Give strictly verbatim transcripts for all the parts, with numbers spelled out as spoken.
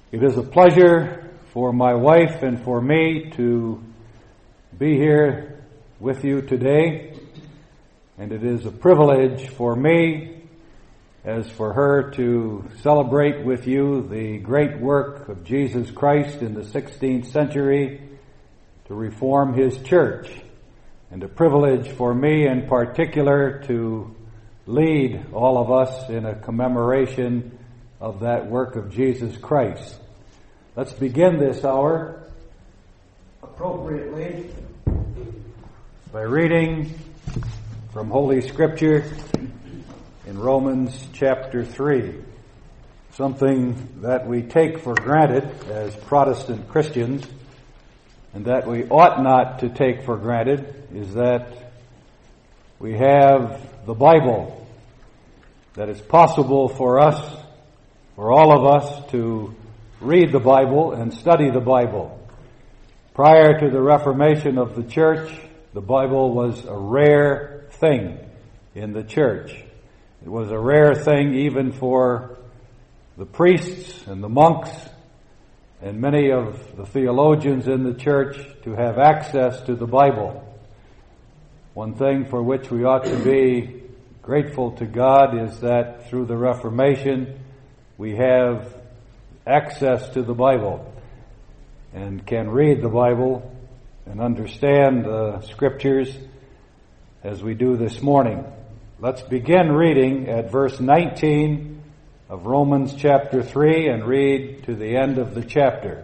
It is a pleasure for my wife and for me to be here with you today, and it is a privilege for me as for her to celebrate with you the great work of Jesus Christ in the sixteenth century to reform His church, and a privilege for me in particular to lead all of us in a commemoration of that work of Jesus Christ. Let's begin this hour appropriately by reading from Holy Scripture in Romans chapter three. Something that we take for granted as Protestant Christians, and that we ought not to take for granted, is that we have the Bible, that it's possible for us, for all of us, to read the Bible and study the Bible. Prior to the Reformation of the church, the Bible was a rare thing in the church. It was a rare thing even for the priests and the monks and many of the theologians in the church to have access to the Bible. One thing for which we ought to be grateful to God is that through the Reformation we have access to the Bible and can read the Bible and understand the Scriptures as we do this morning. Let's begin reading at verse nineteen of Romans chapter three and read to the end of the chapter.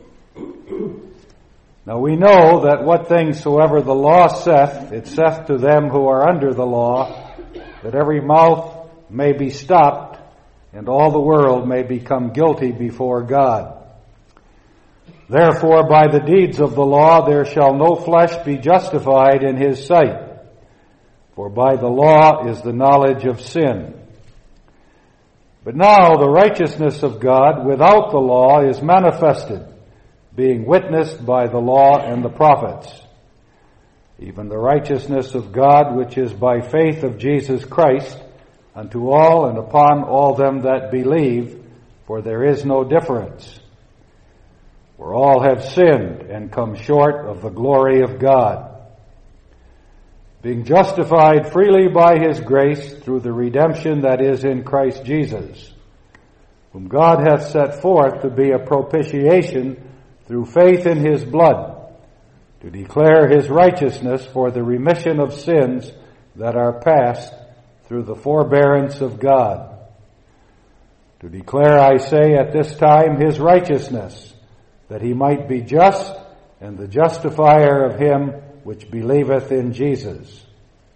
Now we know that what things soever the law saith, it saith to them who are under the law, that every mouth may be stopped, and all the world may become guilty before God. Therefore by the deeds of the law there shall no flesh be justified in his sight, for by the law is the knowledge of sin. But now the righteousness of God without the law is manifested, being witnessed by the law and the prophets, even the righteousness of God which is by faith of Jesus Christ, unto all and upon all them that believe, for there is no difference. For all have sinned and come short of the glory of God, being justified freely by His grace through the redemption that is in Christ Jesus, whom God hath set forth to be a propitiation through faith in His blood, to declare His righteousness for the remission of sins that are past through the forbearance of God. To declare, I say, at this time His righteousness, that He might be just and the justifier of him which believeth in Jesus.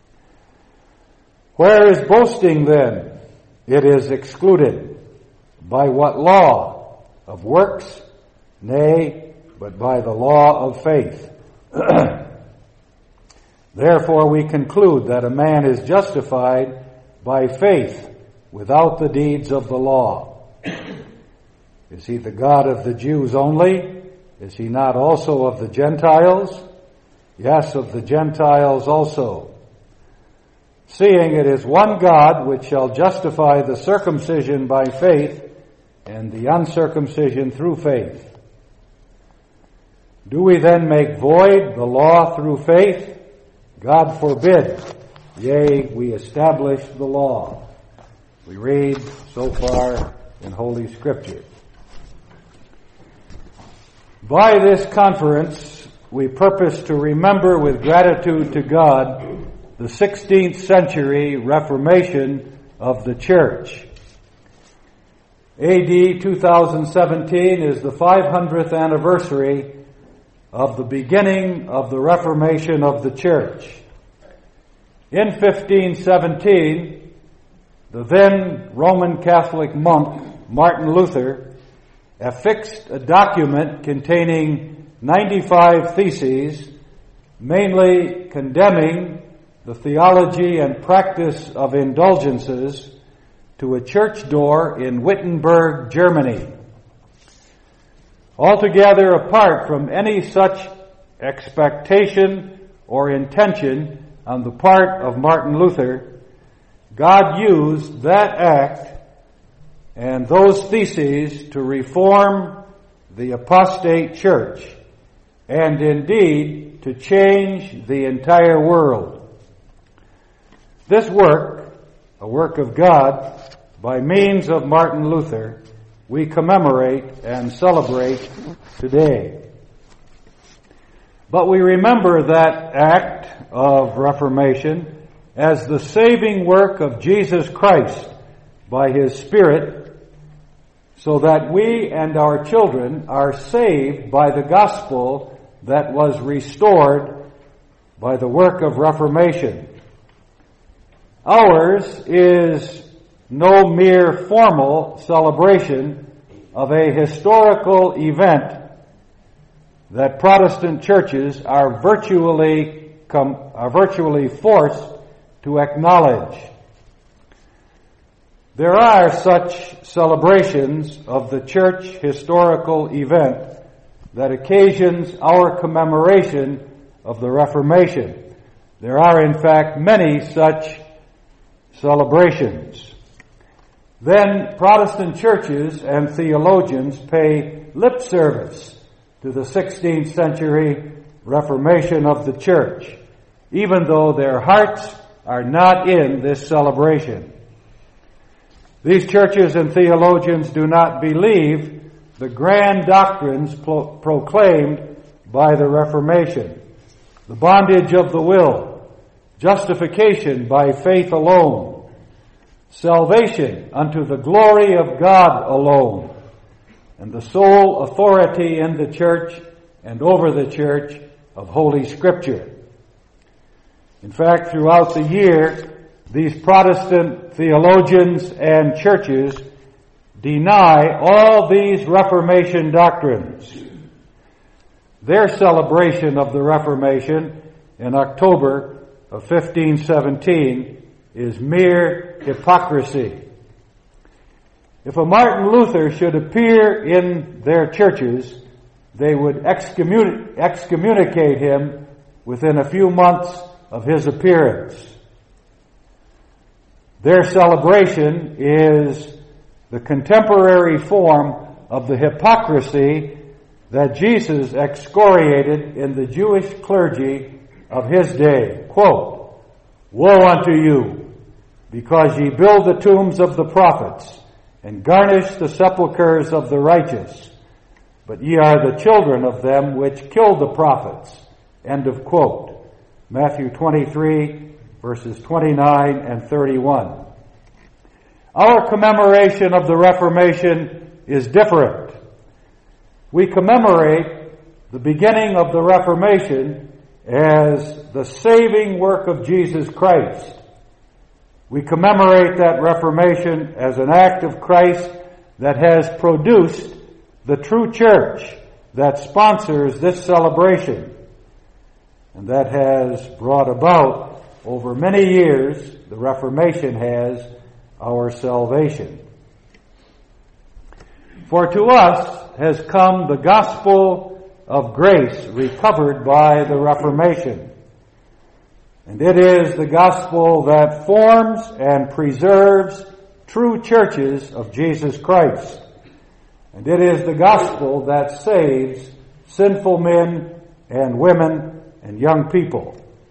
Where is boasting then? It is excluded. By what law? Of works? Nay, but by the law of faith. Therefore we conclude that a man is justified by faith without the deeds of the law. Is he the God of the Jews only? Is he not also of the Gentiles? Yes, of the Gentiles also. Seeing it is one God which shall justify the circumcision by faith and the uncircumcision through faith. Do we then make void the law through faith? God forbid. Yea, we establish the law. We read so far in Holy Scripture. By this conference, we purpose to remember with gratitude to God the sixteenth century Reformation of the Church. A D two thousand seventeen is the five hundredth anniversary of the beginning of the Reformation of the Church. In fifteen seventeen, the then Roman Catholic monk Martin Luther affixed a document containing ninety-five theses, mainly condemning the theology and practice of indulgences, to a church door in Wittenberg, Germany. Altogether apart from any such expectation or intention on the part of Martin Luther, God used that act and those theses to reform the apostate church, and indeed to change the entire world. This work, a work of God, by means of Martin Luther, we commemorate and celebrate today. But we remember that act of Reformation as the saving work of Jesus Christ by His Spirit, so that we and our children are saved by the gospel that was restored by the work of Reformation. Ours is no mere formal celebration of a historical event that Protestant churches are virtually com- are virtually forced to acknowledge. There are such celebrations of the church historical event that occasions our commemoration of the Reformation. There are, in fact, many such celebrations. Then Protestant churches and theologians pay lip service to the sixteenth century Reformation of the church, even though their hearts are not in this celebration. These churches and theologians do not believe the grand doctrines pro- proclaimed by the Reformation: the bondage of the will, justification by faith alone, salvation unto the glory of God alone, and the sole authority in the church and over the church of Holy Scripture. In fact, throughout the year, these Protestant theologians and churches deny all these Reformation doctrines. Their celebration of the Reformation in October of fifteen seventeen is mere hypocrisy. If a Martin Luther should appear in their churches, they would excommun- excommunicate him within a few months of his appearance. Their celebration is the contemporary form of the hypocrisy that Jesus excoriated in the Jewish clergy of his day. Quote, "Woe unto you, because ye build the tombs of the prophets, and garnish the sepulchres of the righteous, but ye are the children of them which killed the prophets." End of quote. Matthew twenty-three, verses twenty-nine and thirty-one. Our commemoration of the Reformation is different. We commemorate the beginning of the Reformation as the saving work of Jesus Christ. We commemorate that Reformation as an act of Christ that has produced the true church that sponsors this celebration, and that has brought about, over many years, the Reformation has, our salvation. For to us has come the gospel of grace recovered by the Reformation. And it is the gospel that forms and preserves true churches of Jesus Christ. And it is the gospel that saves sinful men and women and young people.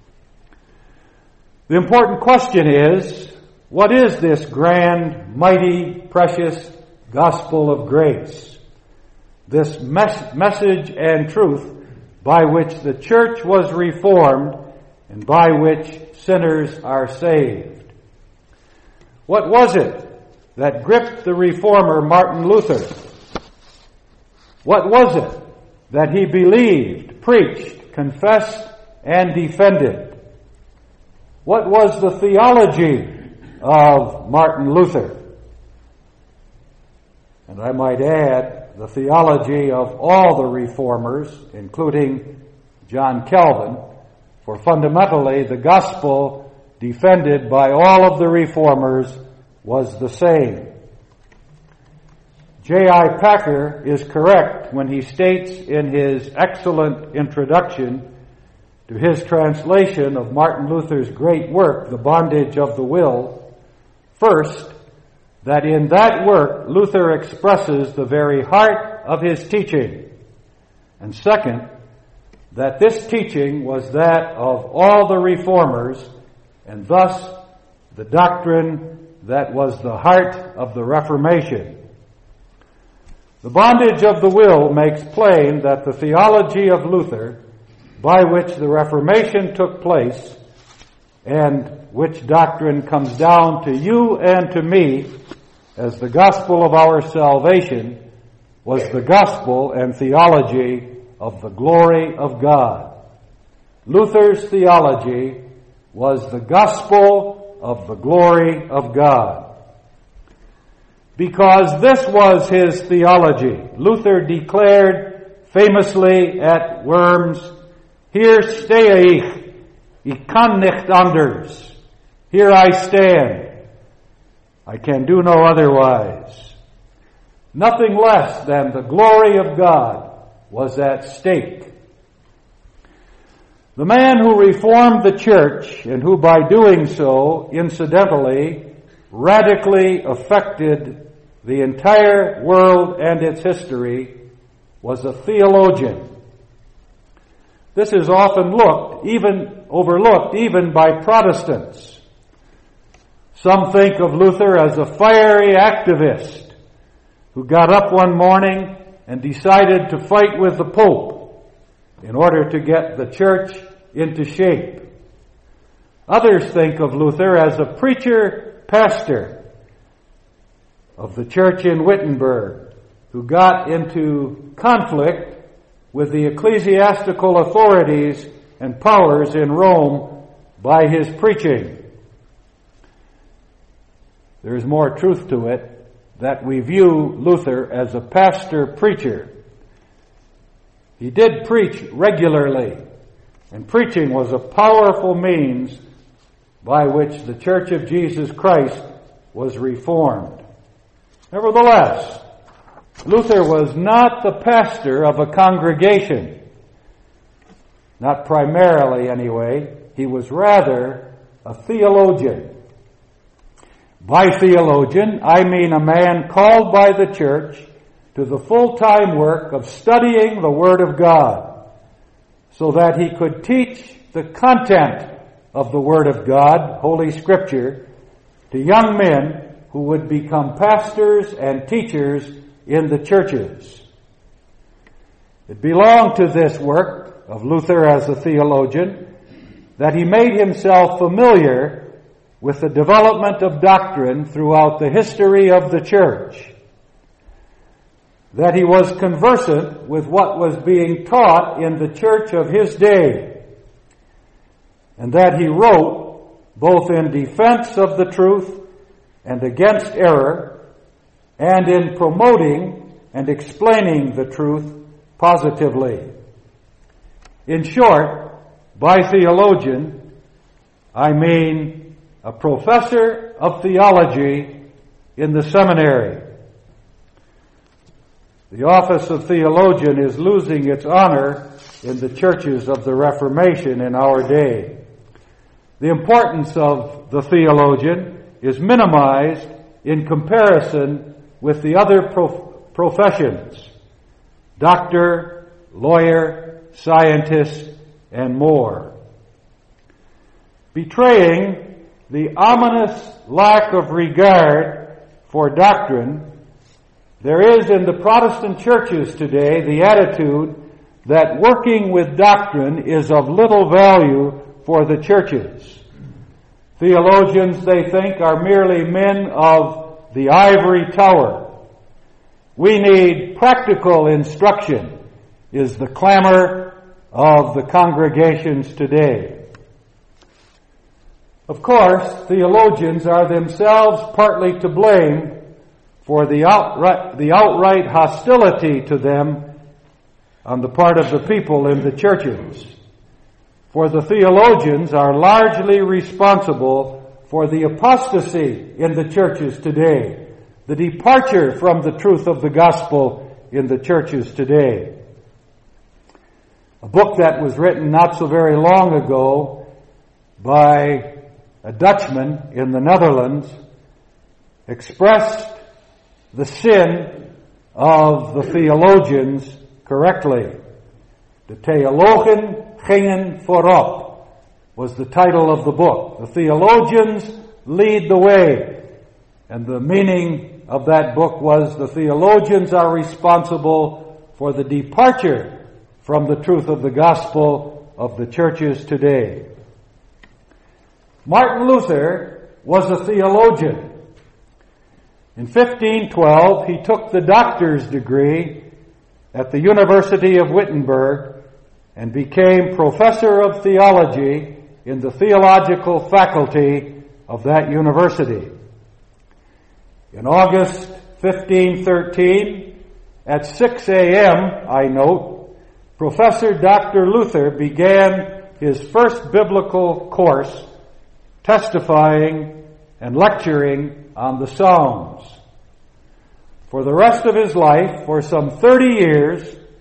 The important question is, what is this grand, mighty, precious gospel of grace? This mes- message and truth by which the church was reformed and by which sinners are saved. What was it that gripped the reformer Martin Luther? What was it that he believed, preached, confessed, and defended? What was the theology of Martin Luther? And I might add, the theology of all the reformers, including John Calvin, for fundamentally the gospel defended by all of the reformers was the same. J I Packer is correct when he states in his excellent introduction to his translation of Martin Luther's great work, The Bondage of the Will, first, that in that work Luther expresses the very heart of his teaching. And second, that this teaching was that of all the reformers, and thus the doctrine that was the heart of the Reformation. The bondage of the will makes plain that the theology of Luther, by which the Reformation took place, and which doctrine comes down to you and to me as the gospel of our salvation, was the gospel and theology of the glory of God. Luther's theology was the gospel of the glory of God. Because this was his theology, Luther declared famously at Worms, "Hier stehe ich, ich kann nicht anders. Here I stand. I can do no otherwise." Nothing less than the glory of God was at stake. The man who reformed the church, and who by doing so, incidentally, radically affected the entire world and its history, was a theologian. This is often looked, even overlooked, even by Protestants. Some think of Luther as a fiery activist who got up one morning and decided to fight with the Pope in order to get the church into shape. Others think of Luther as a preacher pastor of the church in Wittenberg who got into conflict with the ecclesiastical authorities and powers in Rome by his preaching. There is more truth to it that we view Luther as a pastor-preacher. He did preach regularly, and preaching was a powerful means by which the Church of Jesus Christ was reformed. Nevertheless, Luther was not the pastor of a congregation. Not primarily, anyway. He was rather a theologian. By theologian, I mean a man called by the church to the full-time work of studying the Word of God, so that he could teach the content of the Word of God, Holy Scripture, to young men who would become pastors and teachers in the churches. It belonged to this work of Luther as a theologian that he made himself familiar with the development of doctrine throughout the history of the church, that he was conversant with what was being taught in the church of his day, and that he wrote both in defense of the truth and against error, and in promoting and explaining the truth positively. In short, by theologian, I mean a professor of theology in the seminary. The office of theologian is losing its honor in the churches of the Reformation in our day. The importance of the theologian is minimized in comparison with the other prof- professions, doctor, lawyer, scientist, and more. Betraying the ominous lack of regard for doctrine, there is in the Protestant churches today the attitude that working with doctrine is of little value for the churches. Theologians, they think, are merely men of the ivory tower. We need practical instruction, is the clamor of the congregations today. Of course, theologians are themselves partly to blame for the outright, the outright hostility to them on the part of the people in the churches. For the theologians are largely responsible for the apostasy in the churches today, the departure from the truth of the gospel in the churches today. A book that was written not so very long ago by a Dutchman in the Netherlands expressed the sin of the theologians correctly. De theologen gingen voorop was the title of the book. The theologians lead the way. And the meaning of that book was the theologians are responsible for the departure from the truth of the gospel of the churches today. Martin Luther was a theologian. In fifteen twelve, he took the doctor's degree at the University of Wittenberg and became professor of theology in the theological faculty of that university. In August fifteen thirteen, at six a.m., I note, Professor Doctor Luther began his first biblical course testifying and lecturing on the Psalms. For the rest of his life, for some thirty years,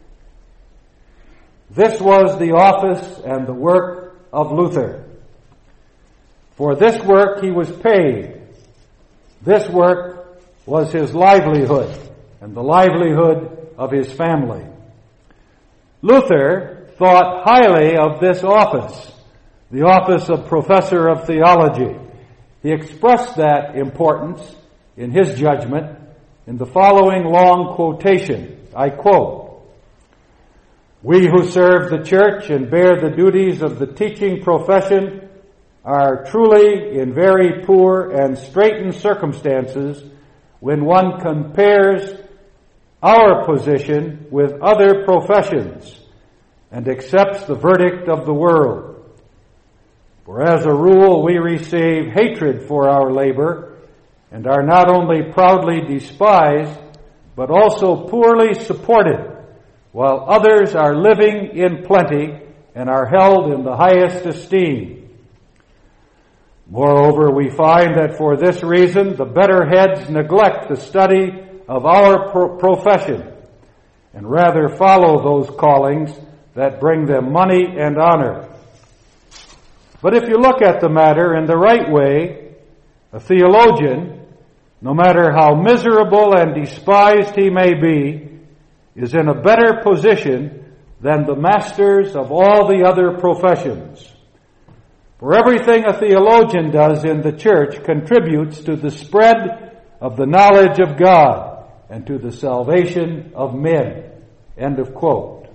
this was the office and the work of Luther. For this work he was paid. This work was his livelihood and the livelihood of his family. Luther thought highly of this office, the office of professor of theology. He expressed that importance in his judgment in the following long quotation. I quote, "We who serve the church and bear the duties of the teaching profession are truly in very poor and straitened circumstances when one compares our position with other professions and accepts the verdict of the world. For as a rule we receive hatred for our labor and are not only proudly despised, but also poorly supported, while others are living in plenty and are held in the highest esteem. Moreover, we find that for this reason the better heads neglect the study of our pro- profession and rather follow those callings that bring them money and honor. But if you look at the matter in the right way, a theologian, no matter how miserable and despised he may be, is in a better position than the masters of all the other professions. For everything a theologian does in the church contributes to the spread of the knowledge of God and to the salvation of men." End of quote.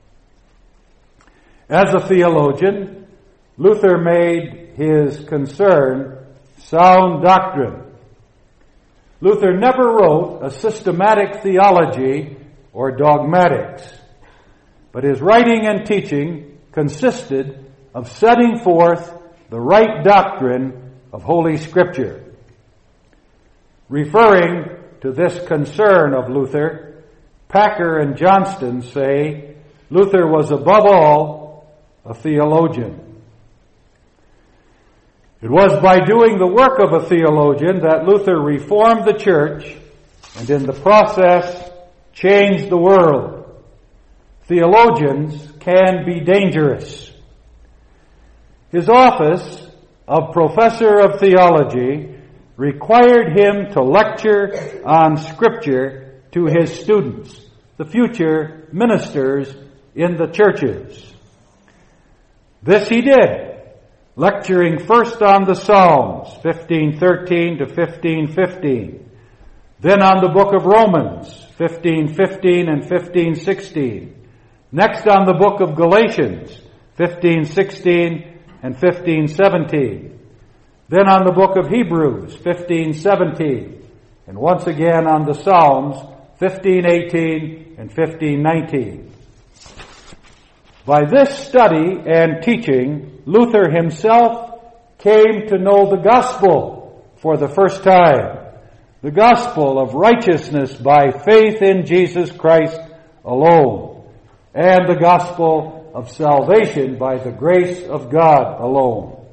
As a theologian, Luther made his concern sound doctrine. Luther never wrote a systematic theology or dogmatics, but his writing and teaching consisted of setting forth the right doctrine of Holy Scripture. Referring to this concern of Luther, Packer and Johnston say Luther was above all a theologian. It was by doing the work of a theologian that Luther reformed the church and in the process changed the world. Theologians can be dangerous. His office of professor of theology required him to lecture on Scripture to his students, the future ministers in the churches. This he did, lecturing first on the Psalms, fifteen thirteen to fifteen fifteen, then on the book of Romans, fifteen fifteen and fifteen sixteen, next on the book of Galatians, fifteen sixteen and fifteen seventeen, then on the book of Hebrews, fifteen seventeen, and once again on the Psalms, fifteen eighteen and fifteen nineteen. By this study and teaching, Luther himself came to know the gospel for the first time, the gospel of righteousness by faith in Jesus Christ alone, and the gospel of salvation by the grace of God alone.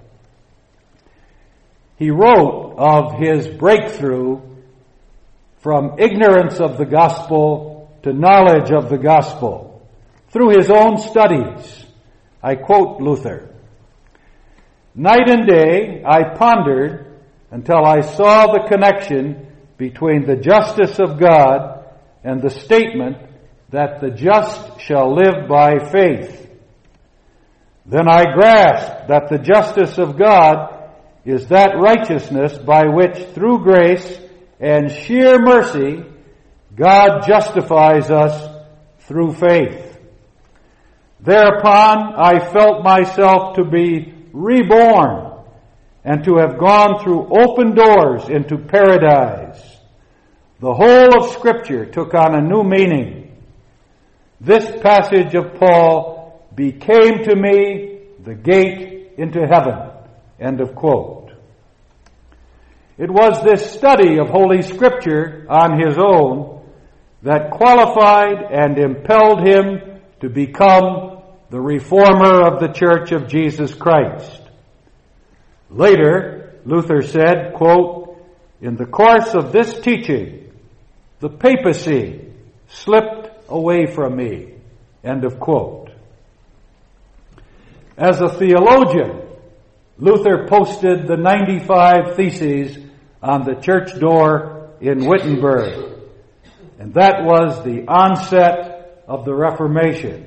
He wrote of his breakthrough from ignorance of the gospel to knowledge of the gospel through his own studies. I quote Luther, "Night and day I pondered until I saw the connection between the justice of God and the statement that the just shall live by faith. Then I grasped that the justice of God is that righteousness by which, through grace and sheer mercy, God justifies us through faith. Thereupon I felt myself to be reborn and to have gone through open doors into paradise. The whole of Scripture took on a new meaning. This passage of Paul became to me the gate into heaven. End of quote. It was this study of Holy Scripture on his own that qualified and impelled him to become the reformer of the Church of Jesus Christ. Later, Luther said, quote, "In the course of this teaching, the papacy slipped away from me." End of quote. As a theologian, Luther posted the ninety-five Theses on the church door in Wittenberg, and that was the onset of the Reformation.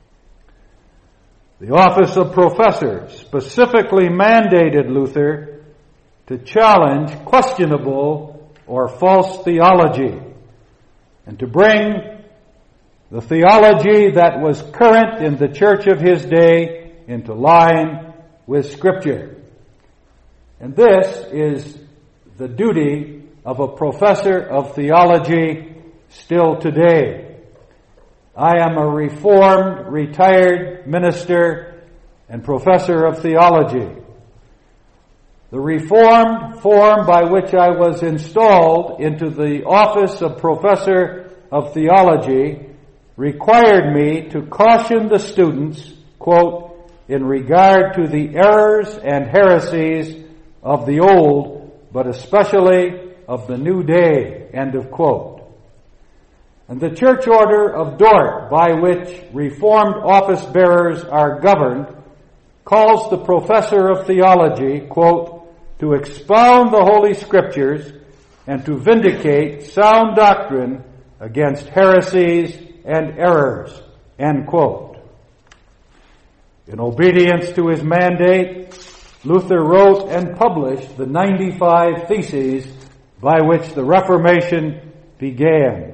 The office of professor specifically mandated Luther to challenge questionable or false theology and to bring the theology that was current in the church of his day into line with Scripture. And this is the duty of a professor of theology still today. I am a reformed, retired minister and professor of theology. The reformed form by which I was installed into the office of professor of theology required me to caution the students, quote, in regard to the errors and heresies of the old, but especially of the new day, end of quote. And the church order of Dort, by which reformed office bearers are governed, calls the professor of theology, quote, to expound the Holy Scriptures and to vindicate sound doctrine against heresies and errors, end quote. In obedience to his mandate, Luther wrote and published the ninety-five Theses by which the Reformation began.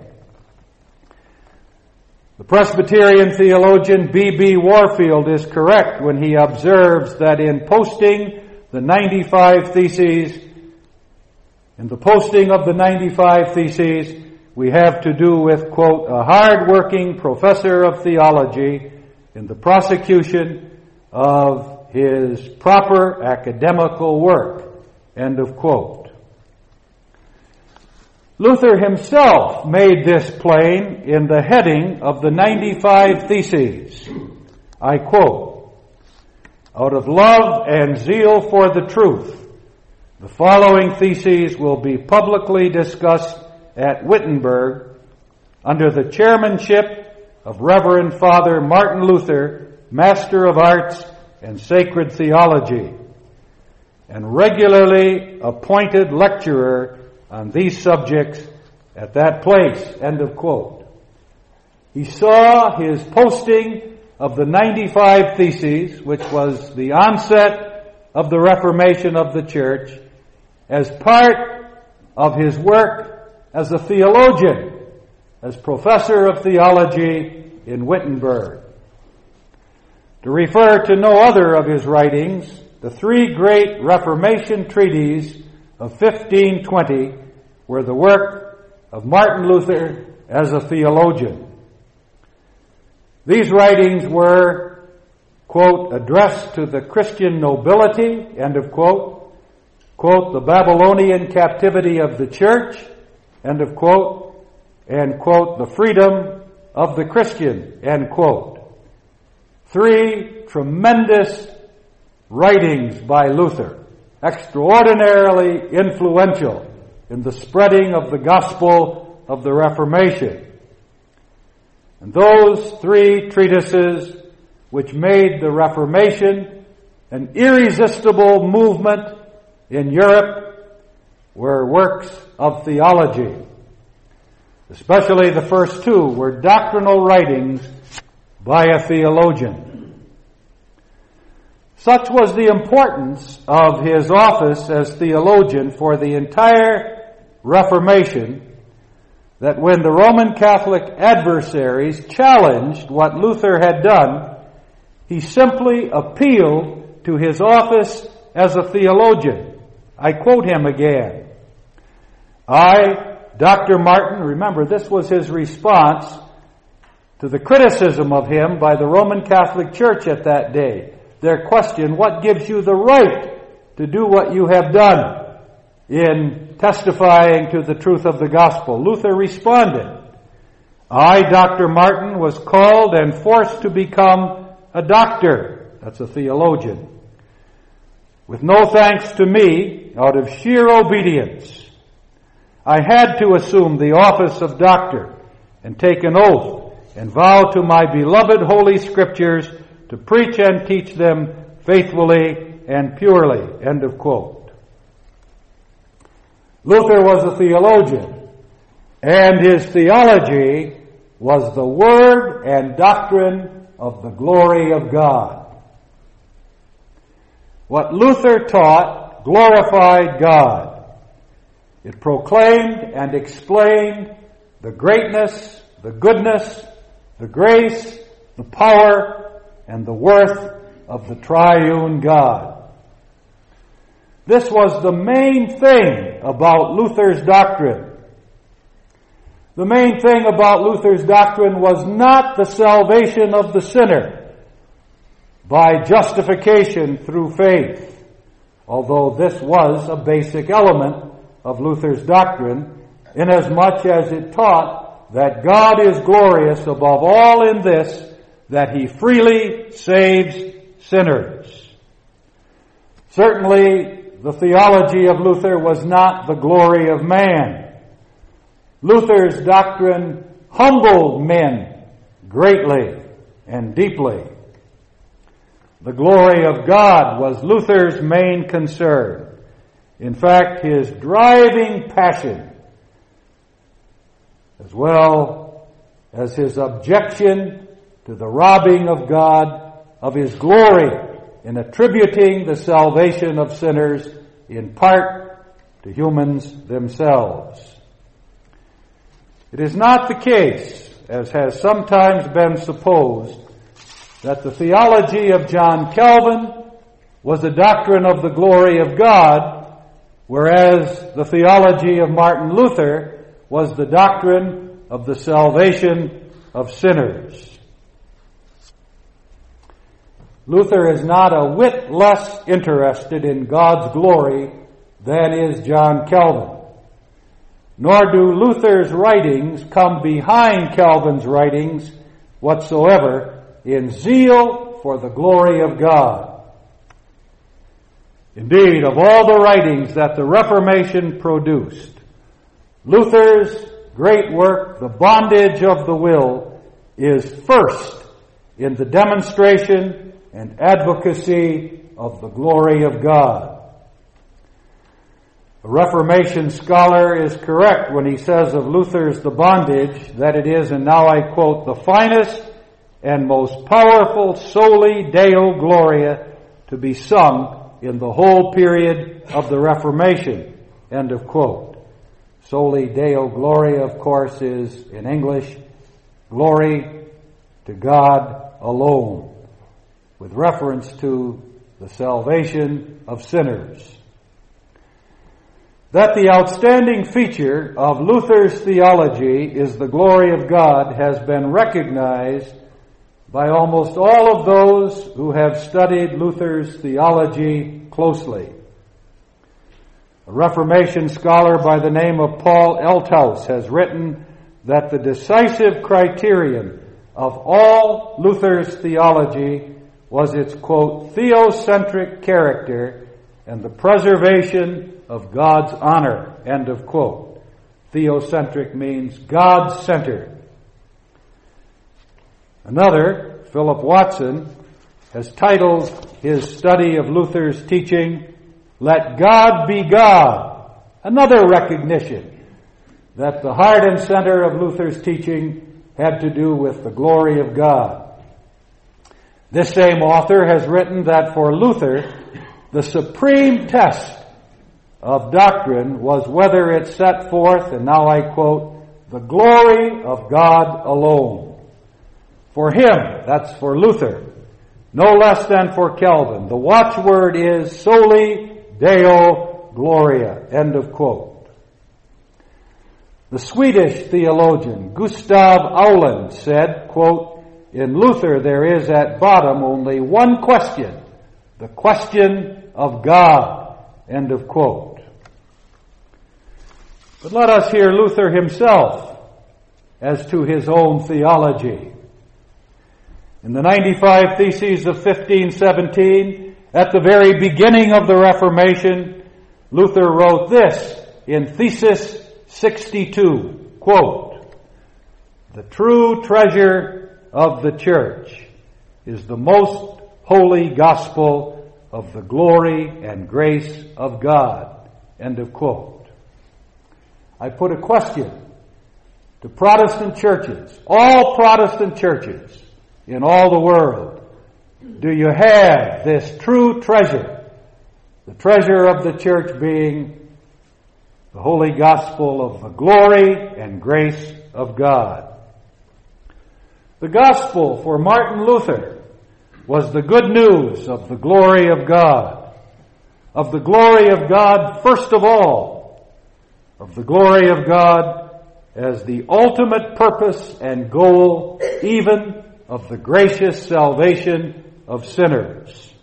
The Presbyterian theologian B B Warfield is correct when he observes that in posting the ninety-five Theses, in the posting of the ninety-five Theses, we have to do with, quote, a hard-working professor of theology in the prosecution of his proper academical work, end of quote. Luther himself made this plain in the heading of the ninety-five Theses. I quote, "Out of love and zeal for the truth, the following theses will be publicly discussed at Wittenberg under the chairmanship of Reverend Father Martin Luther, Master of Arts and Sacred Theology, and regularly appointed lecturer on these subjects at that place," end of quote. He saw his posting of the ninety-five Theses, which was the onset of the Reformation of the Church, as part of his work as a theologian, as professor of theology in Wittenberg. To refer to no other of his writings, the three great Reformation treatises of fifteen twenty were the work of Martin Luther as a theologian. These writings were, quote, addressed to the Christian nobility, end of quote, quote, the Babylonian captivity of the church, end of quote, and, quote, the freedom of the Christian, end quote. Three tremendous writings by Luther, extraordinarily influential in the spreading of the gospel of the Reformation. And those three treatises, which made the Reformation an irresistible movement in Europe, were works of theology. Especially the first two were doctrinal writings by a theologian. Such was the importance of his office as theologian for the entire Reformation that when the Roman Catholic adversaries challenged what Luther had done, he simply appealed to his office as a theologian. I quote him again. I, Doctor Martin, remember this was his response to the criticism of him by the Roman Catholic Church at that day. Their question, what gives you the right to do what you have done in testifying to the truth of the gospel? Luther responded, I, Doctor Martin, was called and forced to become a doctor. That's a theologian. With no thanks to me, out of sheer obedience, I had to assume the office of doctor and take an oath and vow to my beloved Holy Scriptures to preach and teach them faithfully and purely. End of quote. Luther was a theologian, and his theology was the word and doctrine of the glory of God. What Luther taught glorified God. It proclaimed and explained the greatness, the goodness, the grace, the power, and the worth of the triune God. This was the main thing about Luther's doctrine. The main thing about Luther's doctrine was not the salvation of the sinner by justification through faith, although this was a basic element of Luther's doctrine, inasmuch as it taught that God is glorious above all in this, that He freely saves sinners. Certainly, the theology of Luther was not the glory of man. Luther's doctrine humbled men greatly and deeply. The glory of God was Luther's main concern. In fact, his driving passion, as well as his objection to the robbing of God of His glory in attributing the salvation of sinners in part to humans themselves. It is not the case, as has sometimes been supposed, that the theology of John Calvin was a doctrine of the glory of God, whereas the theology of Martin Luther was the doctrine of the salvation of sinners. Luther is not a whit less interested in God's glory than is John Calvin. Nor do Luther's writings come behind Calvin's writings whatsoever in zeal for the glory of God. Indeed, of all the writings that the Reformation produced, Luther's great work, The Bondage of the Will, is first in the demonstration and advocacy of the glory of God. A Reformation scholar is correct when he says of Luther's The Bondage that it is, and now I quote, the finest and most powerful Soli Deo Gloria to be sung in the whole period of the Reformation. End of quote. Soli Deo Gloria, of course, is in English, glory to God alone, with reference to the salvation of sinners. That the outstanding feature of Luther's theology is the glory of God has been recognized by almost all of those who have studied Luther's theology closely. A Reformation scholar by the name of Paul Elthaus has written that the decisive criterion of all Luther's theology was its, quote, theocentric character and the preservation of God's honor, end of quote. Theocentric means God-centered. Another, Philip Watson, has titled his study of Luther's teaching, Let God Be God, another recognition that the heart and center of Luther's teaching had to do with the glory of God. This same author has written that for Luther, the supreme test of doctrine was whether it set forth, and now I quote, the glory of God alone. For him, that's for Luther, no less than for Calvin, the watchword is soli Deo Gloria, end of quote. The Swedish theologian Gustav Auland said, quote, in Luther there is at bottom only one question, the question of God, end of quote. But let us hear Luther himself as to his own theology. In the ninety-five Theses of fifteen seventeen, at the very beginning of the Reformation, Luther wrote this in Thesis sixty-two, quote, the true treasure of the church is the most holy gospel of the glory and grace of God, end of quote. I put a question to Protestant churches, all Protestant churches in all the world. Do you have this true treasure? The treasure of the church being the holy gospel of the glory and grace of God. The gospel for Martin Luther was the good news of the glory of God. Of the glory of God first of all. Of the glory of God as the ultimate purpose and goal even of the gracious salvation of sinners.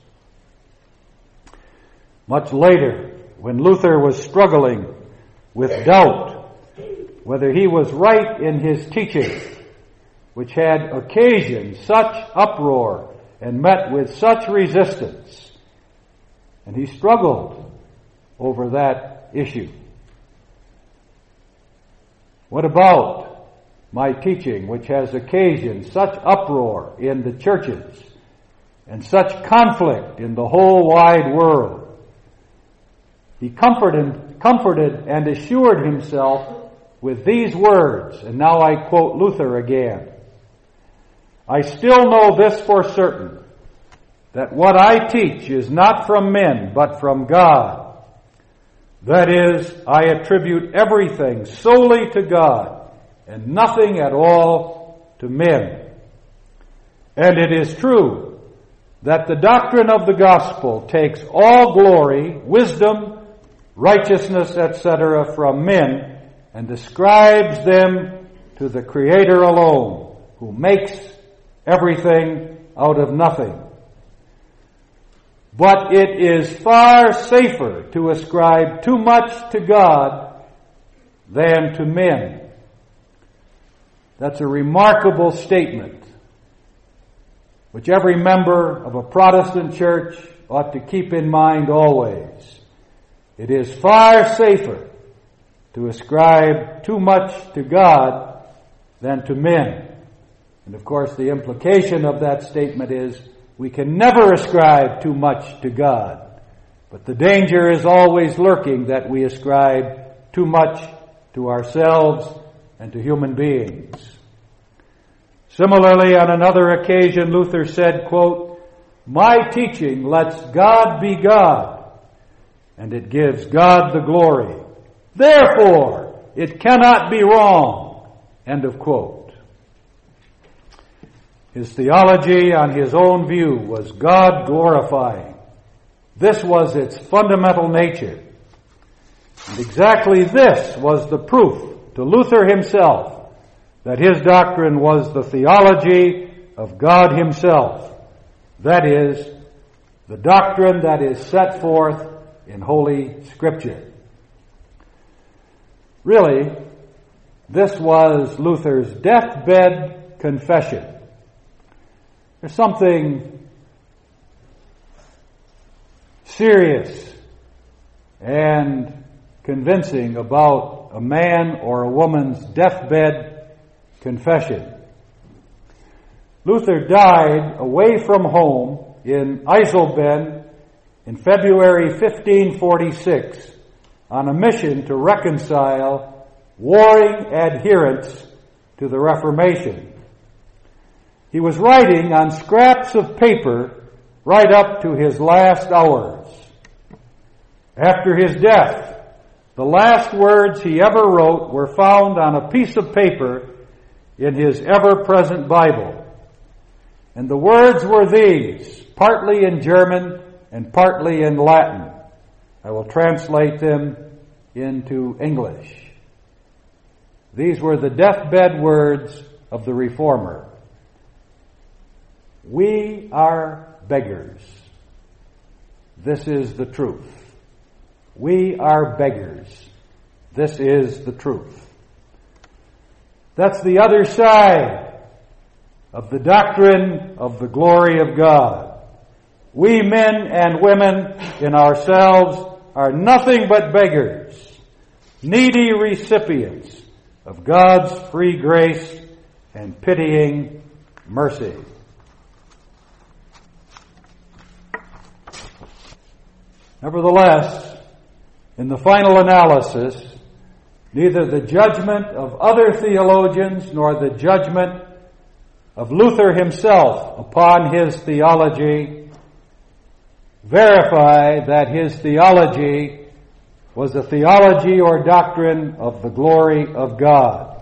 Much later, when Luther was struggling with doubt whether he was right in his teaching, which had occasioned such uproar and met with such resistance, and he struggled over that issue. What about my teaching, which has occasioned such uproar in the churches and such conflict in the whole wide world? He comforted, comforted and assured himself with these words, and now I quote Luther again. I still know this for certain, that what I teach is not from men, but from God. That is, I attribute everything solely to God, and nothing at all to men. And it is true that the doctrine of the gospel takes all glory, wisdom, righteousness, et cetera from men and ascribes them to the Creator alone, who makes everything out of nothing. But it is far safer to ascribe too much to God than to men. That's a remarkable statement, which every member of a Protestant church ought to keep in mind always. It is far safer to ascribe too much to God than to men. And of course, the implication of that statement is we can never ascribe too much to God. But the danger is always lurking that we ascribe too much to ourselves and to human beings. Similarly, on another occasion, Luther said, quote, my teaching lets God be God, and it gives God the glory. Therefore, it cannot be wrong, end of quote. His theology on his own view was God glorifying. This was its fundamental nature. And exactly this was the proof to Luther himself that his doctrine was the theology of God himself. That is, the doctrine that is set forth in Holy Scripture. Really, this was Luther's deathbed confession. There's something serious and convincing about a man or a woman's deathbed confession. Luther died away from home in Eisleben in February fifteen forty-six on a mission to reconcile warring adherents to the Reformation. He was writing on scraps of paper right up to his last hours. After his death, the last words he ever wrote were found on a piece of paper in his ever-present Bible. And the words were these, partly in German and partly in Latin. I will translate them into English. These were the deathbed words of the Reformer. We are beggars. This is the truth. We are beggars. This is the truth. That's the other side of the doctrine of the glory of God. We men and women in ourselves are nothing but beggars, needy recipients of God's free grace and pitying mercy. Nevertheless, in the final analysis, neither the judgment of other theologians nor the judgment of Luther himself upon his theology verify that his theology was a theology or doctrine of the glory of God.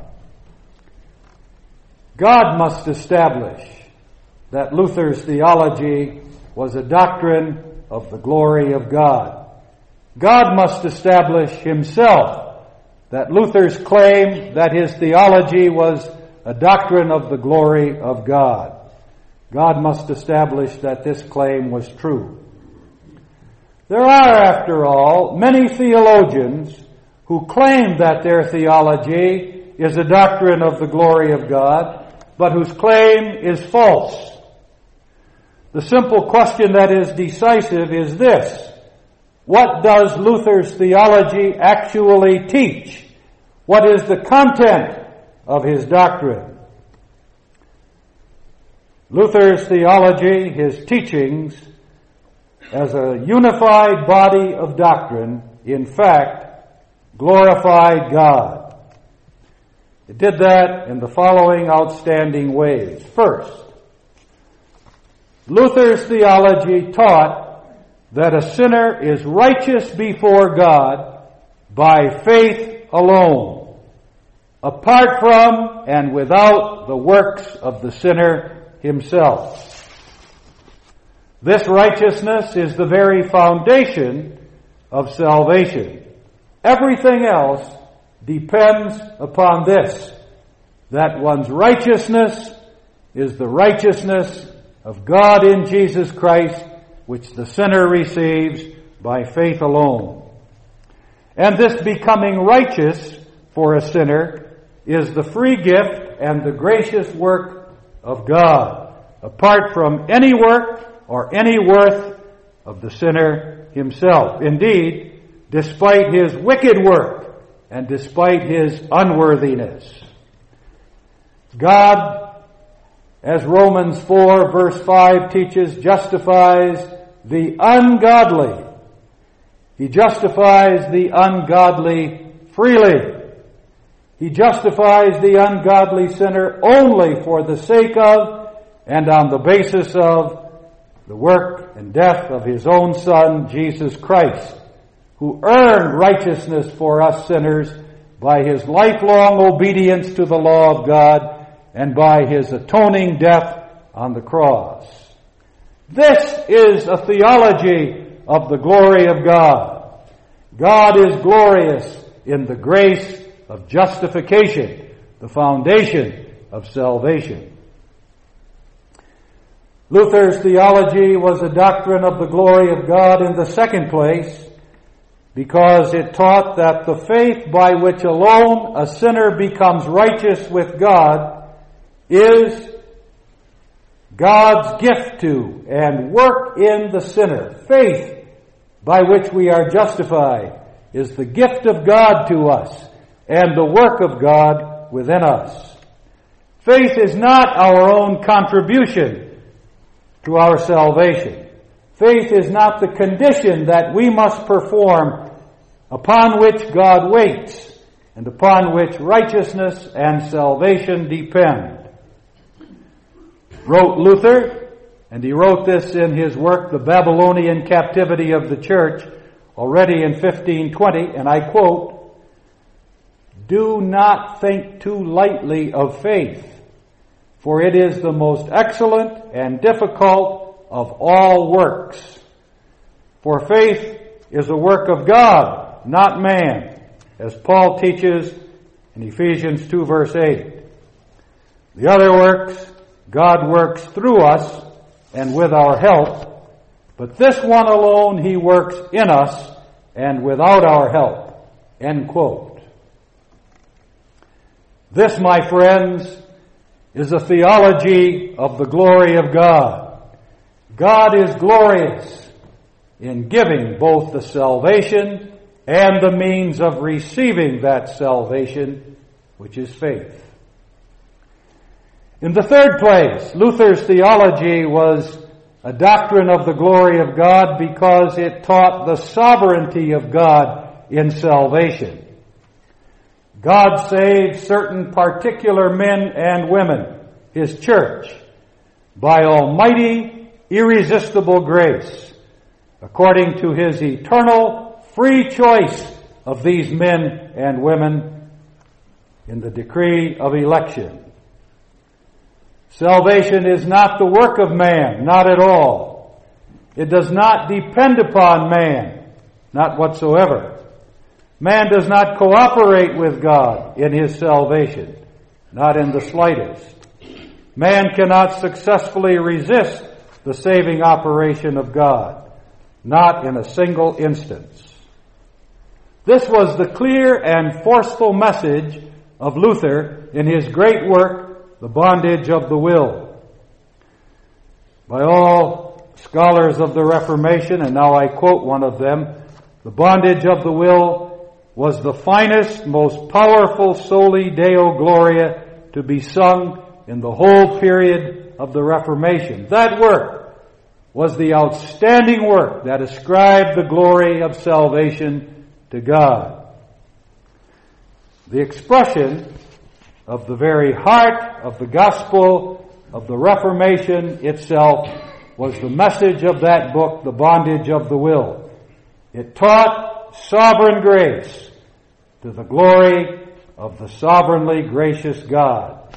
God must establish that Luther's theology was a doctrine of the glory of God. God must establish himself that Luther's claim that his theology was a doctrine of the glory of God. God must establish that this claim was true. There are, after all, many theologians who claim that their theology is a doctrine of the glory of God, but whose claim is false. The simple question that is decisive is this: what does Luther's theology actually teach? What is the content of his doctrine? Luther's theology, his teachings, as a unified body of doctrine, in fact, glorified God. It did that in the following outstanding ways. First, Luther's theology taught that a sinner is righteous before God by faith alone, apart from and without the works of the sinner himself. This righteousness is the very foundation of salvation. Everything else depends upon this, that one's righteousness is the righteousness of God in Jesus Christ, which the sinner receives by faith alone. And this becoming righteous for a sinner is the free gift and the gracious work of God, apart from any work or any worth of the sinner himself. Indeed, despite his wicked work and despite his unworthiness. God, as Romans four verse five teaches, justifies the ungodly. He justifies the ungodly freely. He justifies the ungodly sinner only for the sake of and on the basis of the work and death of his own Son, Jesus Christ, who earned righteousness for us sinners by his lifelong obedience to the law of God and by his atoning death on the cross. This is a theology of the glory of God. God is glorious in the grace of justification, the foundation of salvation. Luther's theology was a doctrine of the glory of God in the second place because it taught that the faith by which alone a sinner becomes righteous with God is God's gift to and work in the sinner. Faith by which we are justified is the gift of God to us and the work of God within us. Faith is not our own contribution to our salvation. Faith is not the condition that we must perform upon which God waits, and upon which righteousness and salvation depend. Wrote Luther, and he wrote this in his work, The Babylonian Captivity of the Church, already in fifteen twenty, and I quote, "Do not think too lightly of faith, for it is the most excellent and difficult of all works. For faith is a work of God, not man, as Paul teaches in Ephesians two verse eight. The other works, God works through us and with our help, but this one alone He works in us and without our help." End quote. This, my friends, is a theology of the glory of God. God is glorious in giving both the salvation and the means of receiving that salvation, which is faith. In the third place, Luther's theology was a doctrine of the glory of God because it taught the sovereignty of God in salvation. God saved certain particular men and women, His church, by almighty, irresistible grace, according to His eternal, free choice of these men and women in the decree of election. Salvation is not the work of man, not at all. It does not depend upon man, not whatsoever. Man does not cooperate with God in his salvation, not in the slightest. Man cannot successfully resist the saving operation of God, not in a single instance. This was the clear and forceful message of Luther in his great work, The Bondage of the Will. By all scholars of the Reformation, and now I quote one of them, the bondage of the will was the finest, most powerful Soli Deo Gloria to be sung in the whole period of the Reformation. That work was the outstanding work that ascribed the glory of salvation to God. The expression of the very heart of the gospel of the Reformation itself was the message of that book, The Bondage of the Will. It taught sovereign grace to the glory of the sovereignly gracious God.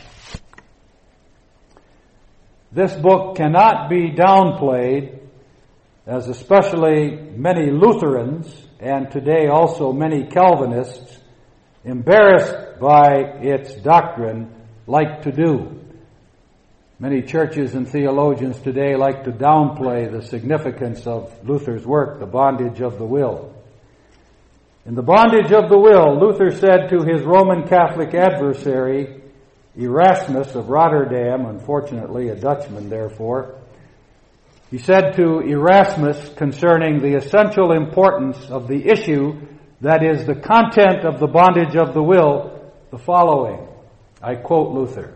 This book cannot be downplayed, as especially many Lutherans, and today also many Calvinists, embarrassed by its doctrine, like to do. Many churches and theologians today like to downplay the significance of Luther's work, The Bondage of the Will. In The Bondage of the Will, Luther said to his Roman Catholic adversary, Erasmus of Rotterdam, unfortunately a Dutchman therefore, he said to Erasmus concerning the essential importance of the issue, that is the content of the bondage of the will, the following. I quote Luther.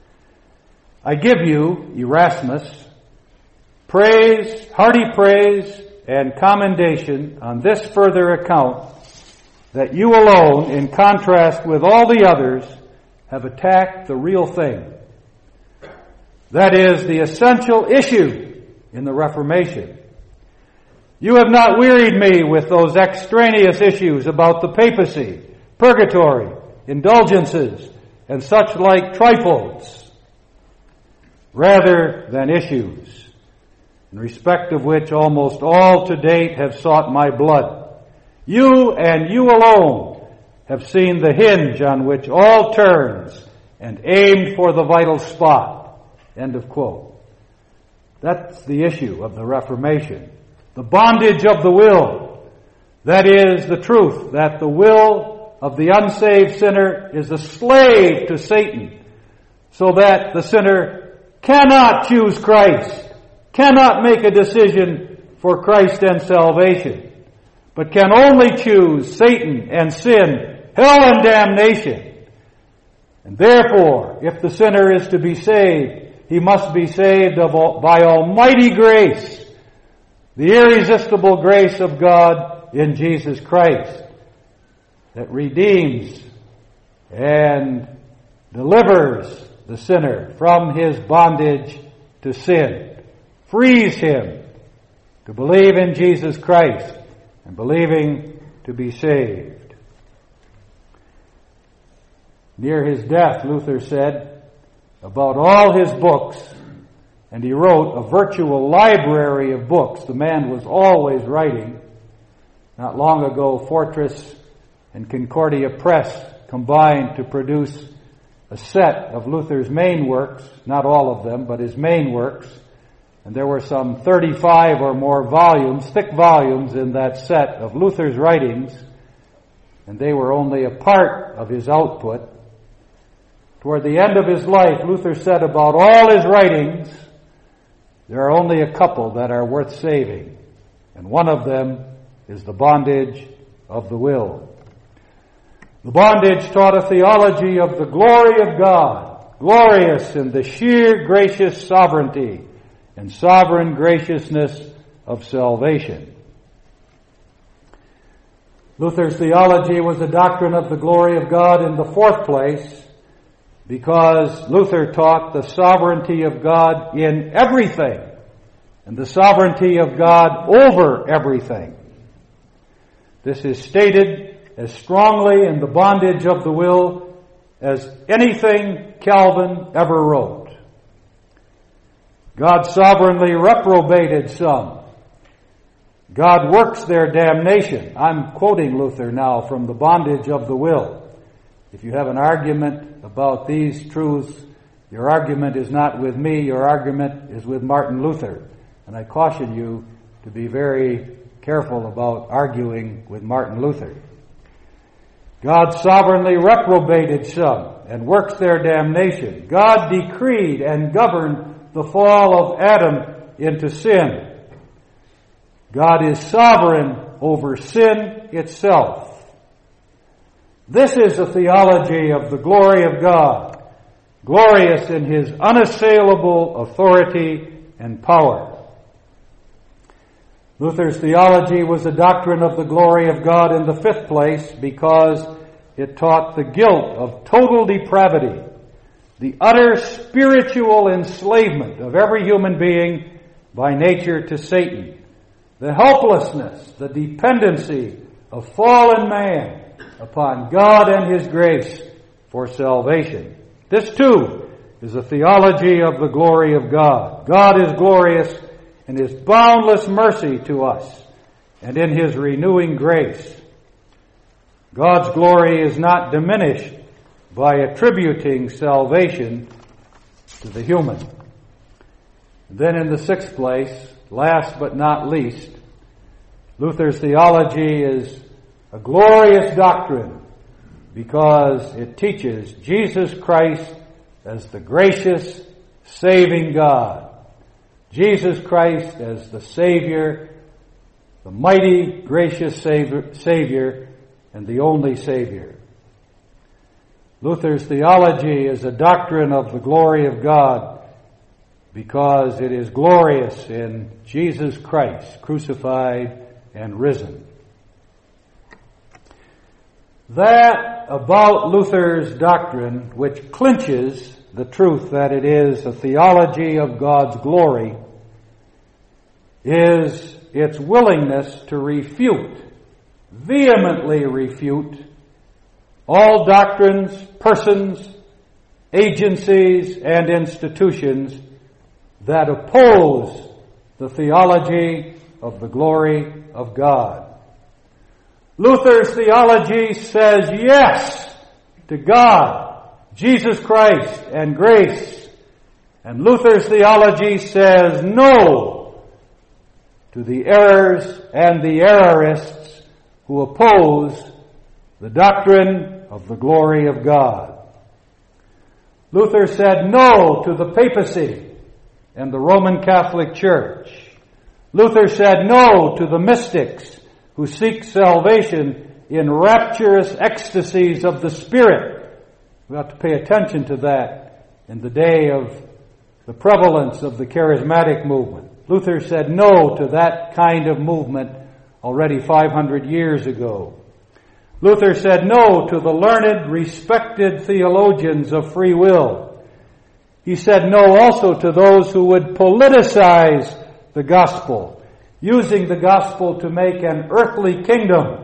"I give you, Erasmus, praise, hearty praise, and commendation on this further account, that you alone, in contrast with all the others, have attacked the real thing. That is the essential issue in the Reformation. You have not wearied me with those extraneous issues about the papacy, purgatory, indulgences, and such like trifles, rather than issues, in respect of which almost all to date have sought my blood. You and you alone have seen the hinge on which all turns and aimed for the vital spot." End of quote. That's the issue of the Reformation. The bondage of the will. That is the truth that the will of the unsaved sinner is a slave to Satan, so that the sinner cannot choose Christ, cannot make a decision for Christ and salvation, but can only choose Satan and sin, hell and damnation. And therefore, if the sinner is to be saved, he must be saved of all, by almighty grace, the irresistible grace of God in Jesus Christ. that redeems and delivers the sinner from his bondage to sin, frees him to believe in Jesus Christ and believing to be saved. Near his death, Luther said about all his books, and he wrote a virtual library of books. The man was always writing. Not long ago, Fortress and Concordia Press combined to produce a set of Luther's main works, not all of them, but his main works. And there were some thirty-five or more volumes, thick volumes in that set of Luther's writings, and they were only a part of his output. Toward the end of his life, Luther said about all his writings, there are only a couple that are worth saving, and one of them is the bondage of the will. The bondage taught a theology of the glory of God, glorious in the sheer gracious sovereignty and sovereign graciousness of salvation. Luther's theology was a doctrine of the glory of God in the fourth place, because Luther taught the sovereignty of God in everything and the sovereignty of God over everything. This is stated as strongly in the bondage of the will as anything Calvin ever wrote. God sovereignly reprobated some. God works their damnation. I'm quoting Luther now from the bondage of the will. If you have an argument about these truths, your argument is not with me, your argument is with Martin Luther. And I caution you to be very careful about arguing with Martin Luther. God sovereignly reprobated some and works their damnation. God decreed and governed the fall of Adam into sin. God is sovereign over sin itself. This is a theology of the glory of God, glorious in his unassailable authority and power. Luther's theology was a doctrine of the glory of God in the fifth place because it taught the guilt of total depravity, the utter spiritual enslavement of every human being by nature to Satan, the helplessness, the dependency of fallen man upon God and his grace for salvation. This too is a theology of the glory of God. God is glorious in his boundless mercy to us and in his renewing grace. God's glory is not diminished by attributing salvation to the human. Then in the sixth place, last but not least, Luther's theology is a glorious doctrine because it teaches Jesus Christ as the gracious, saving God. Jesus Christ as the Savior, the mighty, gracious Savior, Savior, and the only Savior. Luther's theology is a doctrine of the glory of God because it is glorious in Jesus Christ, crucified and risen. That about Luther's doctrine, which clinches the truth that it is a theology of God's glory, is its willingness to refute, vehemently refute, all doctrines, persons, agencies, and institutions that oppose the theology of the glory of God. Luther's theology says yes to God, Jesus Christ, and grace. And Luther's theology says no to the errors and the errorists who oppose the doctrine of the glory of God. Luther said no to the papacy and the Roman Catholic Church. Luther said no to the mystics who seek salvation in rapturous ecstasies of the Spirit. We have to pay attention to that in the day of the prevalence of the charismatic movement. Luther said no to that kind of movement already five hundred years ago. Luther said no to the learned, respected theologians of free will. He said no also to those who would politicize the gospel, using the gospel to make an earthly kingdom.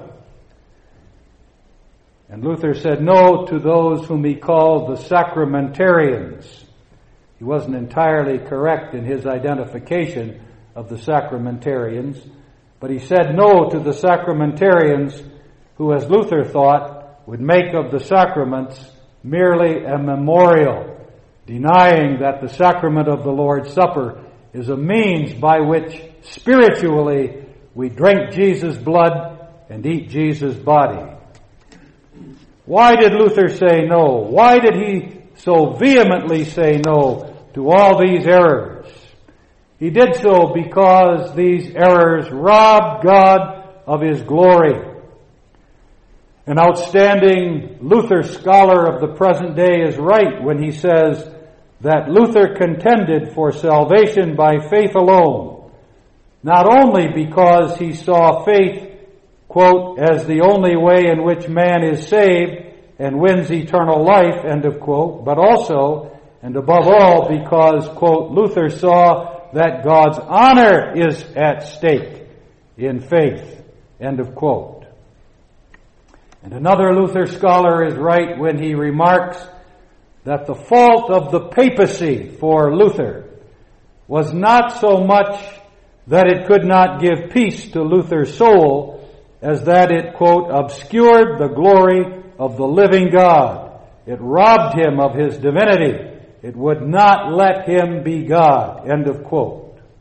And Luther said no to those whom he called the sacramentarians. He wasn't entirely correct in his identification of the sacramentarians, but he said no to the sacramentarians who, as Luther thought, would make of the sacraments merely a memorial, denying that the sacrament of the Lord's Supper is a means by which spiritually we drink Jesus' blood and eat Jesus' body. Why did Luther say no? Why did he so vehemently say no to all these errors? He did so because these errors robbed God of His glory. An outstanding Luther scholar of the present day is right when he says that Luther contended for salvation by faith alone, not only because he saw faith, quote, as the only way in which man is saved and wins eternal life, end of quote, but also, and above all, because, quote, Luther saw that God's honor is at stake in faith, end of quote. And another Luther scholar is right when he remarks that the fault of the papacy for Luther was not so much that it could not give peace to Luther's soul as that it, quote, obscured the glory of the living God. It robbed him of his divinity. It would not let him be God, end of quote.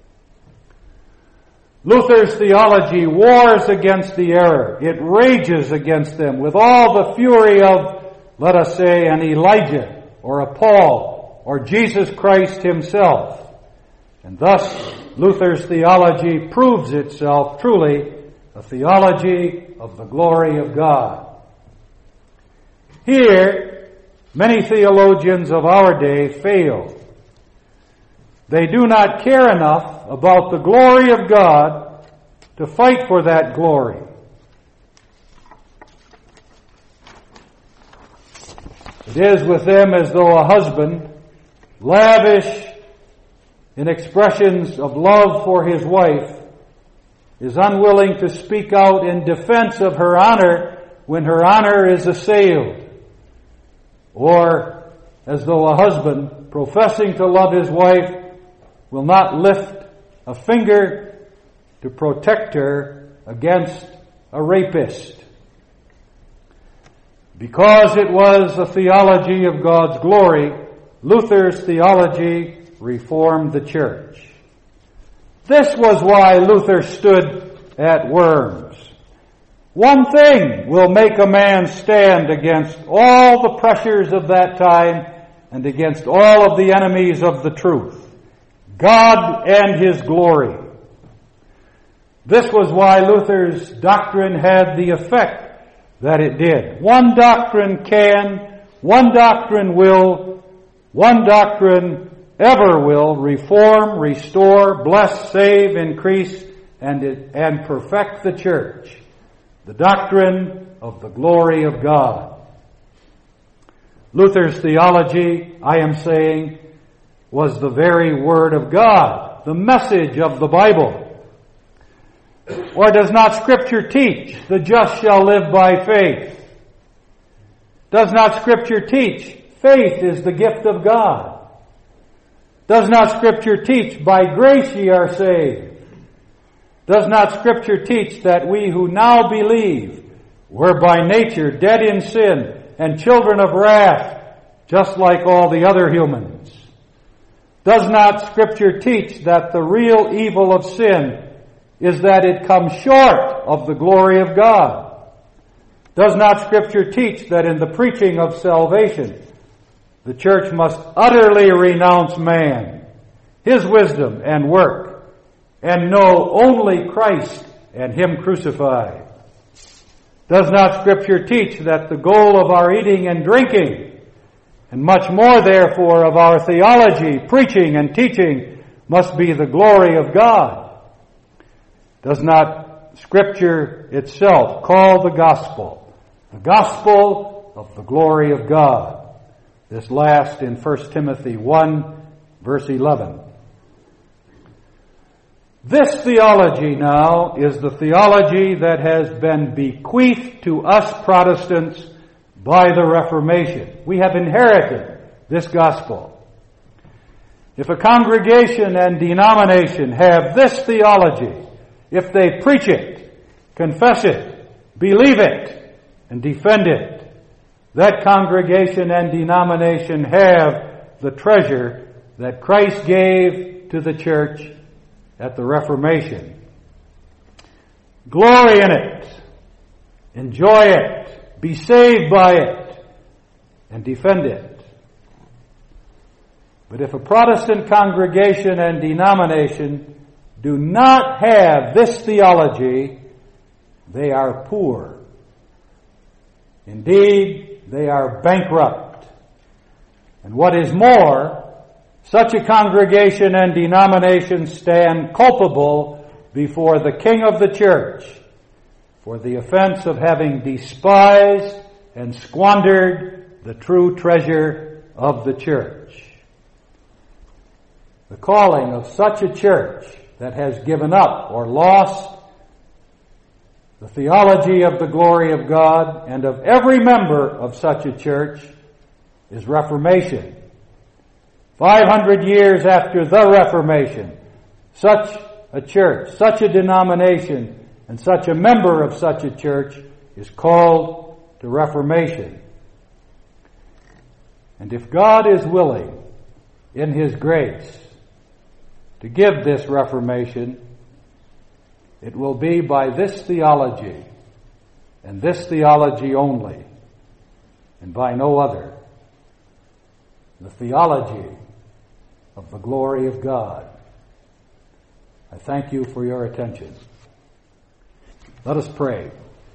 Luther's theology wars against the error. It rages against them with all the fury of, let us say, an Elijah or a Paul or Jesus Christ himself. And thus, Luther's theology proves itself truly a theology of the glory of God. Here, many theologians of our day fail. They do not care enough about the glory of God to fight for that glory. It is with them as though a husband, lavish in expressions of love for his wife, is unwilling to speak out in defense of her honor when her honor is assailed. Or as though a husband, professing to love his wife, will not lift a finger to protect her against a rapist. Because it was a theology of God's glory, Luther's theology reformed the church. This was why Luther stood at Worms. One thing will make a man stand against all the pressures of that time and against all of the enemies of the truth: God and His glory. This was why Luther's doctrine had the effect that it did. One doctrine can, one doctrine will, one doctrine ever will reform, restore, bless, save, increase, and, and perfect the church. The doctrine of the glory of God. Luther's theology, I am saying, was the very Word of God, the message of the Bible. Or does not Scripture teach, the just shall live by faith? Does not Scripture teach, faith is the gift of God? Does not Scripture teach, by grace ye are saved? Does not Scripture teach that we who now believe were by nature dead in sin and children of wrath, just like all the other humans? Does not Scripture teach that the real evil of sin is that it comes short of the glory of God? Does not Scripture teach that in the preaching of salvation, the church must utterly renounce man, his wisdom and work, and know only Christ and Him crucified? Does not Scripture teach that the goal of our eating and drinking, and much more therefore of our theology, preaching and teaching, must be the glory of God? Does not Scripture itself call the gospel the gospel of the glory of God. This last in First Timothy one, verse eleven. This theology now is the theology that has been bequeathed to us Protestants by the Reformation. We have inherited this gospel. If a congregation and denomination have this theology, if they preach it, confess it, believe it, and defend it, that congregation and denomination have the treasure that Christ gave to the church at the Reformation. Glory in it, enjoy it, be saved by it, and defend it. But if a Protestant congregation and denomination do not have this theology, they are poor. Indeed, they are bankrupt. And what is more, such a congregation and denomination stand culpable before the King of the church for the offense of having despised and squandered the true treasure of the church. The calling of such a church that has given up or lost the theology of the glory of God and of every member of such a church is reformation. Five hundred years after the Reformation, such a church, such a denomination, and such a member of such a church is called to reformation. And if God is willing, in His grace, to give this reformation, it will be by this theology, and this theology only, and by no other. The theology of the glory of God. I thank you for your attention. Let us pray.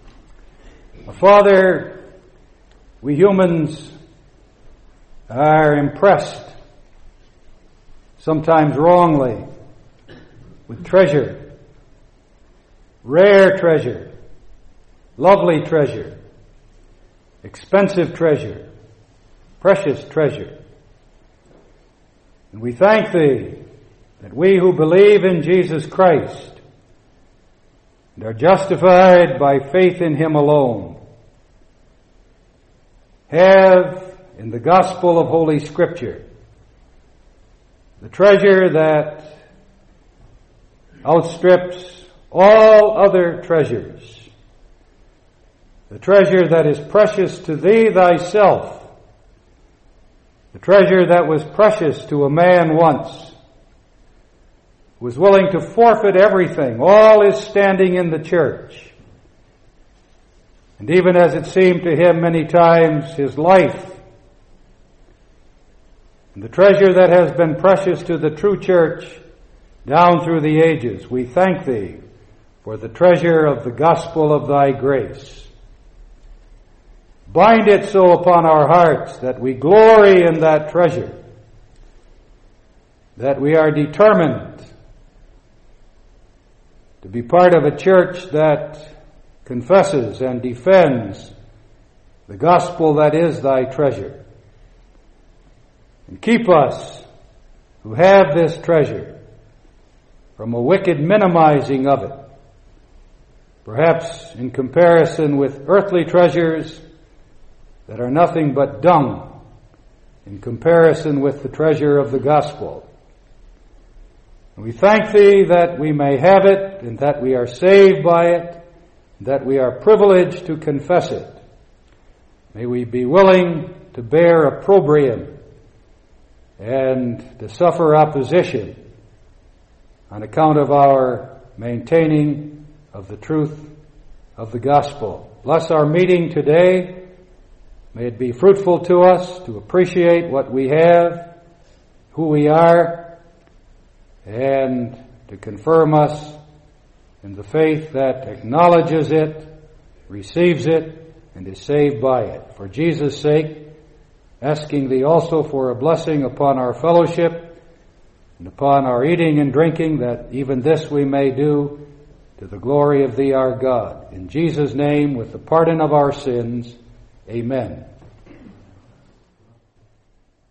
Father, we humans are impressed, sometimes wrongly, with treasure, rare treasure, lovely treasure, expensive treasure, precious treasure. And we thank Thee that we who believe in Jesus Christ and are justified by faith in Him alone have in the gospel of Holy Scripture the treasure that outstrips all other treasures, the treasure that is precious to Thee Thyself, the treasure that was precious to a man once, who was willing to forfeit everything, all his standing in the church, and even as it seemed to him many times, his life, and the treasure that has been precious to the true church down through the ages. We thank Thee for the treasure of the gospel of Thy grace. Bind it so upon our hearts that we glory in that treasure, that we are determined to be part of a church that confesses and defends the gospel that is Thy treasure. And keep us who have this treasure from a wicked minimizing of it, perhaps in comparison with earthly treasures that are nothing but dung in comparison with the treasure of the gospel. And we thank Thee that we may have it, and that we are saved by it, and that we are privileged to confess it. May we be willing to bear opprobrium and to suffer opposition on account of our maintaining of the truth of the gospel. Bless our meeting today. May it be fruitful to us to appreciate what we have, who we are, and to confirm us in the faith that acknowledges it, receives it, and is saved by it. For Jesus' sake, asking Thee also for a blessing upon our fellowship and upon our eating and drinking, that even this we may do to the glory of thee our God. In Jesus' name, with the pardon of our sins, amen.